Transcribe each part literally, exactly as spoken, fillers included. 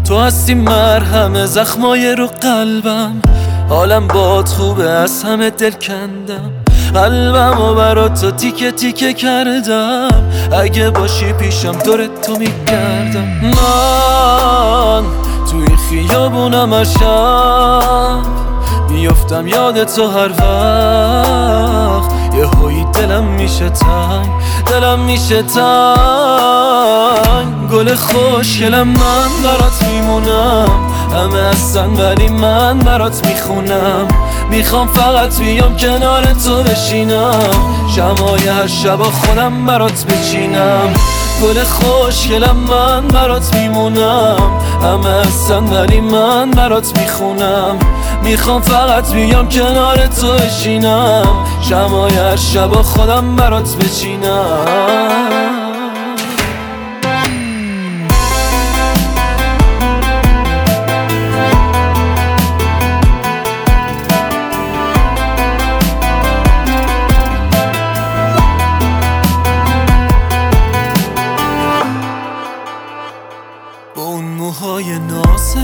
تو هستی مرهم زخمای رو قلبم، حالم باد خوبه از همه دل کندم، قلبم و برات تو تیکه تیکه کردم، اگه باشی پیشم دورت تو میگردم. من توی خیابونم هر شب میافتم یاد تو هر وقت، یه هایی دلم میشه تنگ، دلم میشه تنگ. گل خوشگلم من برات میمونم، همه هستن ولی من برات میخونم، میخوام فقط بیام کنار تو بشینم، شمای هر شب خودم برات بچینم. گل خوشگلم من برات میمونم، همه هستن ولی من برات میخونم، میخوام فقط بیام کنار تو بشینم، شمای هر شب خودم برات بچینم. با اون موهای نازت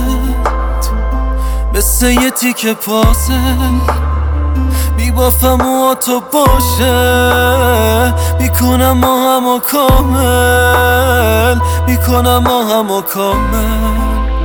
مثل یه تیکه پازل، میبافم موها تو باشه، میکنم ما همو کامل، میکنم ما همو کامل.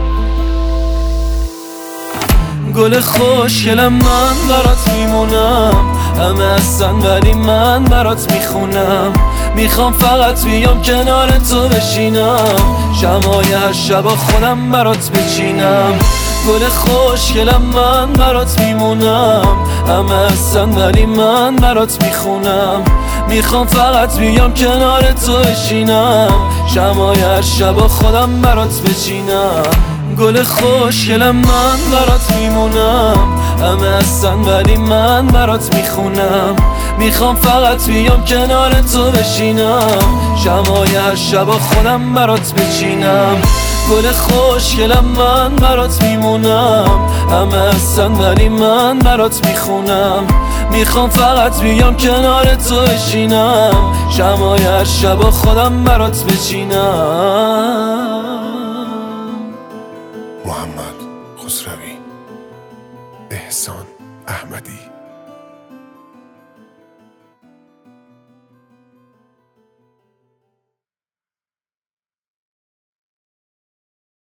گل خوشگلم من برات میمونم، همه هستن ولی من برات میخونم، میخوام فقط بیام کنار تو بشینم، شمای هر شب خودم برات بچینم. گل خوشگلم من برات میمونم، همه هستن ولی من برات میخونم، میخوام فقط بیام کنار تو بشینم، شمای هر شب خودم برات بچینم. گل خوشگلم من برات میمونم، همه هستن ولی من برات میخونم، میخوام فقط بیام کنار تو بشینم، شمای هر شب خودم برات بچینم. گل خوشگلم من برات میمونم، همه هستن ولی من برات میخونم، میخوام فقط بیام کنار تو بشینم، شمای هر شب خودم برات بچینم. محمد خسروی، احسان احمدی.